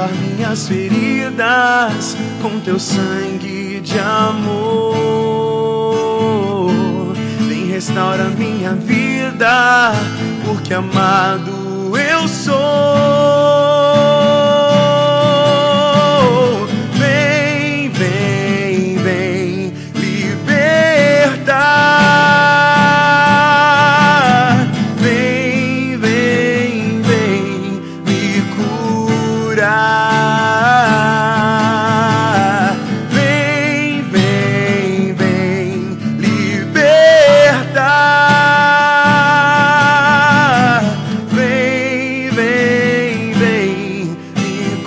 lavar minhas feridas com teu sangue de amor. Vem restaurar minha vida, porque amado eu sou. Vem, vem, vem libertar. Vem, vem, vem me curar. Vem, vem, vem libertar. Vem, vem, vem me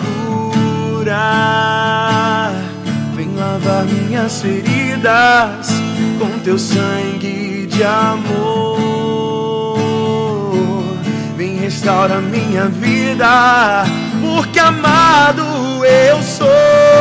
curar. Vem lavar minhas feridas com teu sangue de amor. Vem restaurar minha vida, porque amado eu sou.